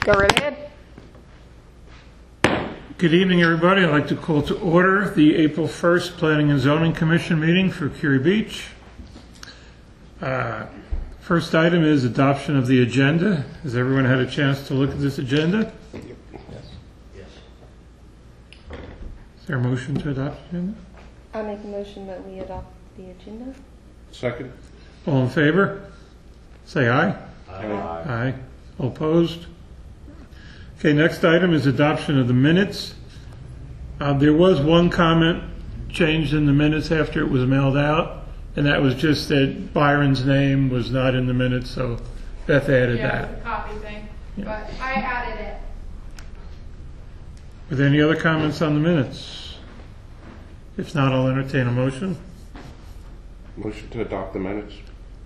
Go right ahead. Good evening, everybody. I'd like to call to order the April 1st Planning and Zoning Commission meeting for Curie Beach. First item is adoption of the agenda. Has everyone had a chance to look at this agenda? Yes. Is there a motion to adopt the agenda? I make a motion that we adopt the agenda. Second. All in favor? Say aye. Aye. Aye. All opposed? Okay, next item is adoption of the minutes. There was one comment changed in the minutes after it was mailed out, and that was just that Byron's name was not in the minutes, so Beth added that. It's a copy thing, Yeah. but I added it. Are there any other comments on the minutes? If not, I'll entertain a motion. Motion to adopt the minutes.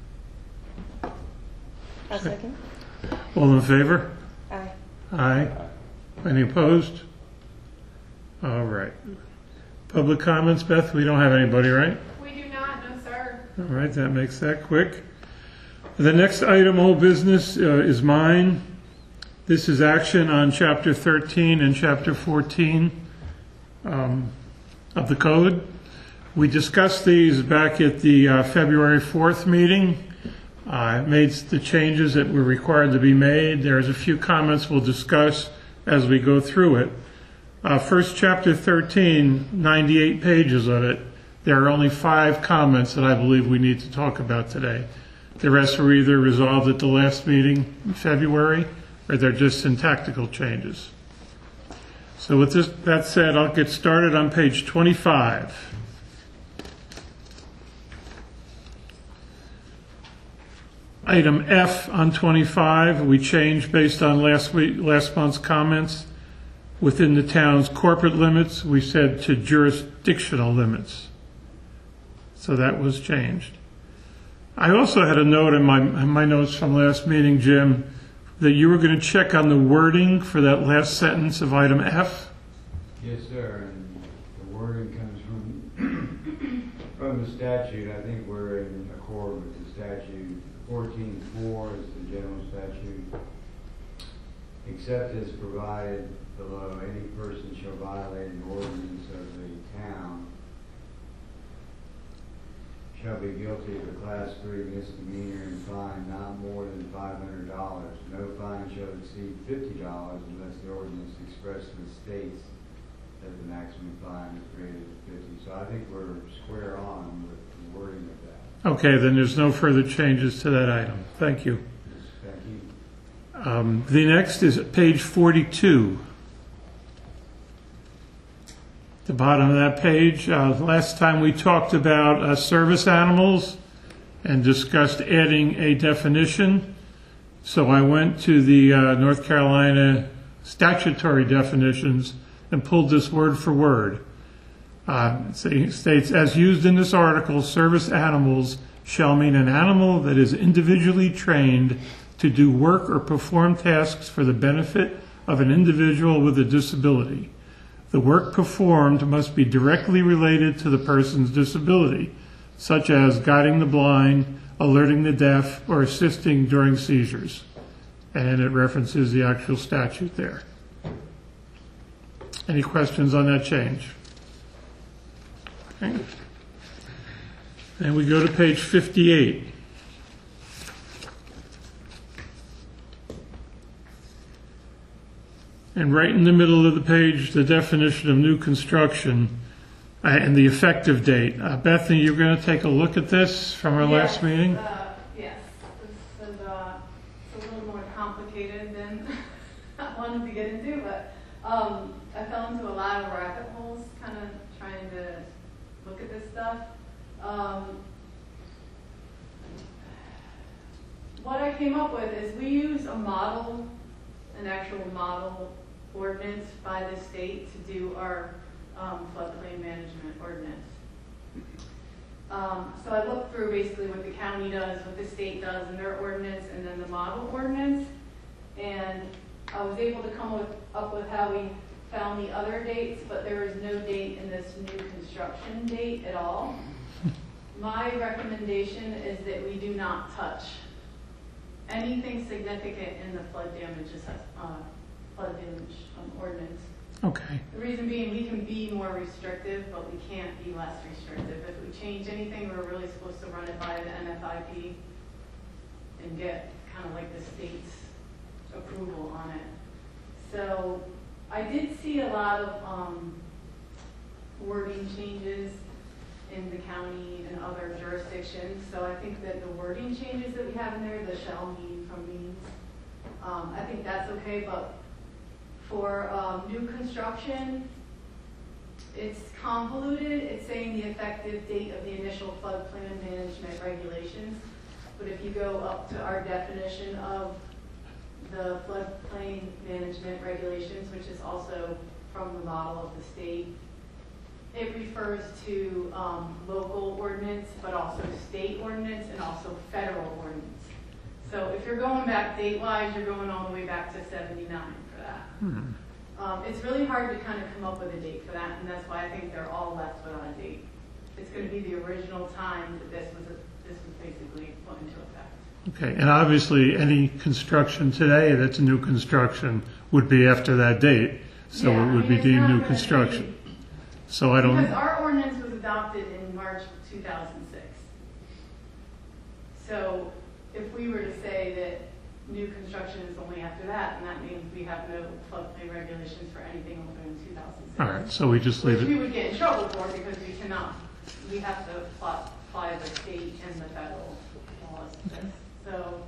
A second. All in favor? Aye. Aye. Any opposed? All right. Public comments, Beth? We don't have anybody, right? We do not, no sir. All right, that makes that quick. The next item, old business, is mine. This is action on Chapter 13 and Chapter 14 of the Code. We discussed these back at the February 4th meeting. Made the changes that were required to be made. There's a few comments we'll discuss as we go through it. First, Chapter 13, 98 pages of it. There are only 5 comments that I believe we need to talk about today. The rest were either resolved at the last meeting in February, or they're just syntactical changes. So with that said, I'll get started on page 25. Item F on 25, we changed based on last month's comments. Within the town's corporate limits, we said to jurisdictional limits. So that was changed. I also had a note in my notes from last meeting, Jim, that you were going to check on the wording for that last sentence of item F. Yes, sir, and the wording comes from the statute. I think we're in accord with the statute. 14.4 is the general statute. Except as provided below, any person shall violate an ordinance of the town shall be guilty of a Class 3 misdemeanor and fined not more than $500. No fine shall exceed $50 unless the ordinance expressly states that the maximum fine is greater than $50. So I think we're square on with the wording of that. Okay, then there's no further changes to that item. Thank you. Thank you. The next is page 42. The bottom of that page. Last time we talked about service animals and discussed adding a definition. So I went to the North Carolina statutory definitions and pulled this word for word. It states, as used in this article, service animals shall mean an animal that is individually trained to do work or perform tasks for the benefit of an individual with a disability. The work performed must be directly related to the person's disability, such as guiding the blind, alerting the deaf, or assisting during seizures. And it references the actual statute there. Any questions on that change? Okay. And we go to page 58. And right in the middle of the page, the definition of new construction and the effective date. Bethany, you're going to take a look at this from our last meeting? Yes, this is a little more complicated than I wanted to get into, but I fell into a lot of rabbit holes kind of trying to look at this stuff. What I came up with is we use an actual model ordinance by the state to do our floodplain management ordinance. So I looked through basically what the county does, what the state does in their ordinance, and then the model ordinance, and I was able to come up with how we found the other dates, but there is no date in this new construction date at all. My recommendation is that we do not touch anything significant in the flood damage ordinance. Okay, The reason being, we can be more restrictive, but we can't be less restrictive. If we change anything, we're really supposed to run it by the NFIP and get kind of like the state's approval on it. So I did see a lot of wording changes in the county and other jurisdictions. So I think that the wording changes that we have in there, the shall mean from means, I think that's okay, but for new construction, it's convoluted. It's saying the effective date of the initial floodplain management regulations. But if you go up to our definition of the floodplain management regulations, which is also from the model of the state, it refers to local ordinance, but also state ordinance and also federal ordinance. So if you're going back date-wise, you're going all the way back to 79 for that. It's really hard to kind of come up with a date for that, and that's why I think they're all left without a date. It's going to be the original time that this was basically put into effect. okay, and obviously any construction today that's new construction would be after that date, so Yeah, it would be it's deemed not new gonna construction. be- So I don't, Because our ordinance was adopted in March of 2006. So if we were to say that new construction is only after that, then that means we have no floodplain regulations for anything older than 2006. all right, so we just leave Which we it, would get in trouble for because we cannot, we have to apply the state and the federal laws to this. So,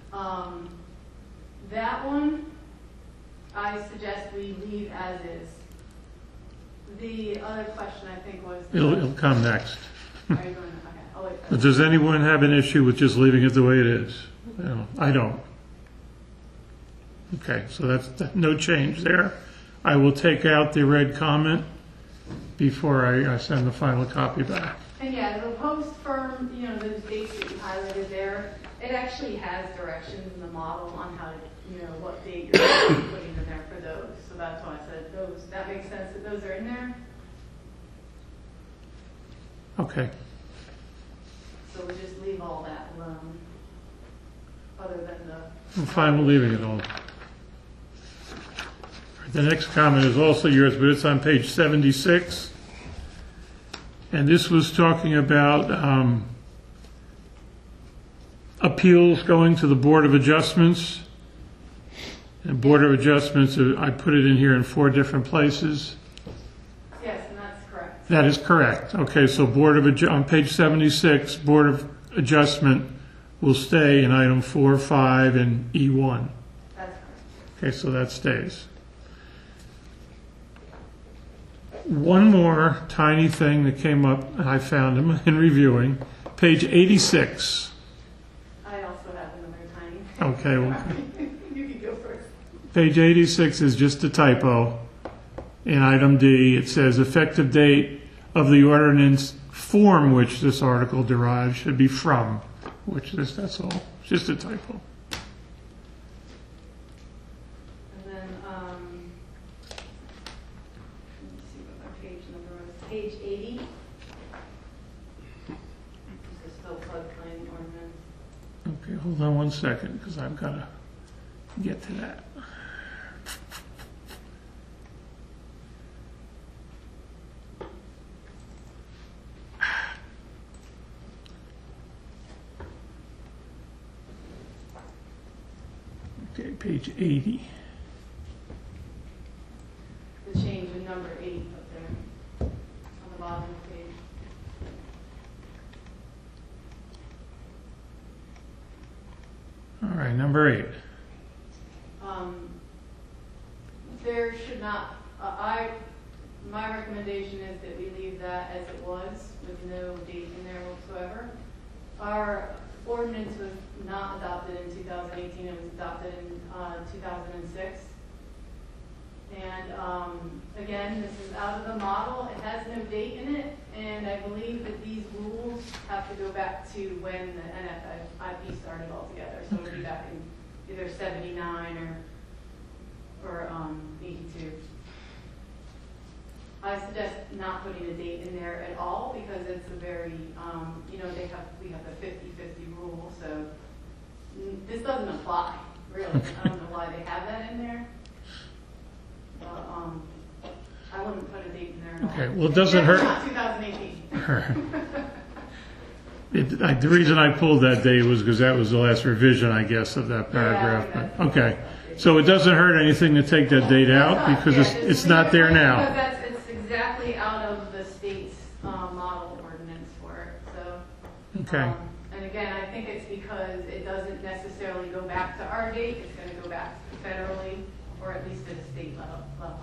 that one, I suggest we leave as is. The other question I think was. it'll come next. Are you going, okay, I'll wait for But that. does anyone have an issue with just leaving it the way it is? No, I don't. Okay, so that's no change there. I will take out the red comment before I send the final copy back. And yeah, the post firm, those dates that you highlighted there, it actually has directions in the model on how to, what date you're putting in there for those. So that's why I said those, that makes sense that those are in there. Okay, So we just leave all that alone, other than the. I'm fine with leaving it all. The next comment is also yours, but it's on page 76. And this was talking about appeals going to the Board of Adjustments. And Board of Adjustments, I put it in here in 4 different places. Yes, and that's correct. That is correct. Okay, so on page 76, Board of Adjustment will stay in item 4, 5, and E1. That's correct. Okay, so that stays. One more tiny thing that came up, and I found him in reviewing, page 86. I also have another tiny. Okay, well, You can go first. page 86 is just a typo. In item D, it says effective date of the ordinance from which this article derives should be from, that's all. It's just a typo. And then, let me see what my page number was. Page 80. This is still floodplain ordinance. Okay, hold on one second, because I've got to get to that. Okay, page 80. The change in number 8 up there on the bottom of the page. All right, number 8. There should not, my recommendation is that we leave that as it was with no date in there whatsoever. Our ordinance was not adopted in 2018, it was adopted in 2006. And again, this is out of the model, it has no date in it, and I believe that these rules have to go back to when the NFIP started altogether. So it would be back in either 79 or 82. I suggest not putting a date in there at all because it's a very, we have the 50-50 rule, so this doesn't apply, really. I don't know why they have that in there. But, I wouldn't put a date in there at all. Okay, well, it doesn't hurt. Not 2018. The reason I pulled that date was because that was the last revision, I guess, of that Yeah, paragraph. that's- But, okay, so it doesn't hurt anything to take that date out because it's not there Because now. it's exactly out of the state's model ordinance for it, so. Okay, And again, I think it's because it doesn't necessarily go back to our date, it's gonna go back federally, or at least at a state level.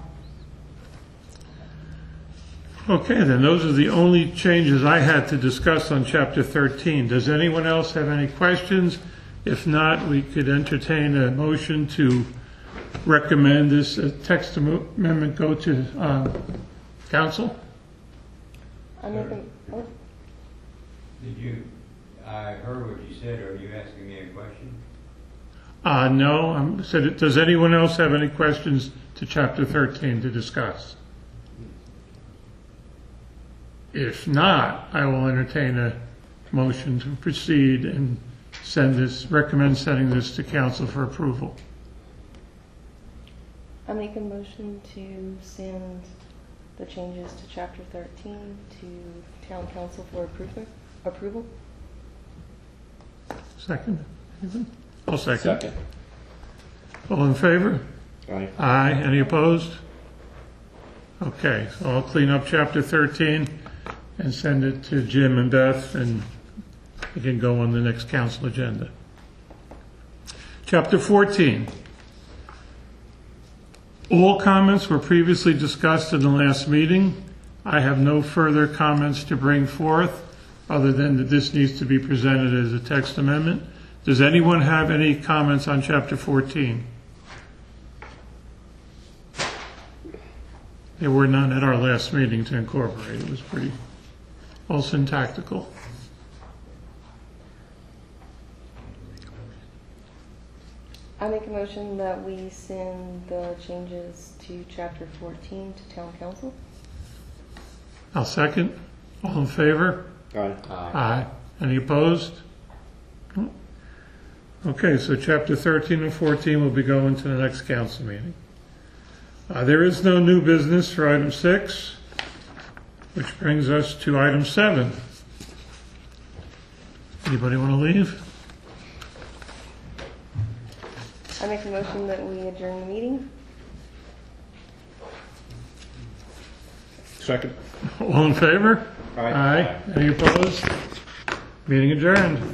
okay, then those are the only changes I had to discuss on Chapter 13. Does anyone else have any questions? If not, we could entertain a motion to recommend this text amendment go to council. I make a, oh, I heard what you said, are you asking me a question? No, does anyone else have any questions to Chapter 13 to discuss? If not, I will entertain a motion to proceed and recommend sending this to council for approval. I make a motion to send the changes to Chapter 13 to Town Council for approval. Second? Anyone? I'll second. Second. All in favor? Aye. Aye. Any opposed? Okay, so I'll clean up Chapter 13 and send it to Jim and Beth, and it can go on the next council agenda. Chapter 14. All comments were previously discussed in the last meeting. I have no further comments to bring forth, other than that this needs to be presented as a text amendment. Does anyone have any comments on Chapter 14? There were none at our last meeting to incorporate. It was pretty all syntactical. I make a motion that we send the changes to Chapter 14 to Town Council. I'll second. All in favor? Aye. Aye. Any opposed? Okay, so Chapter 13 and 14 will be going to the next council meeting. There is no new business for item 6, which brings us to item 7. Anybody want to leave? I make a motion that we adjourn the meeting. Second. All in favor? Aye. Any opposed? Meeting adjourned.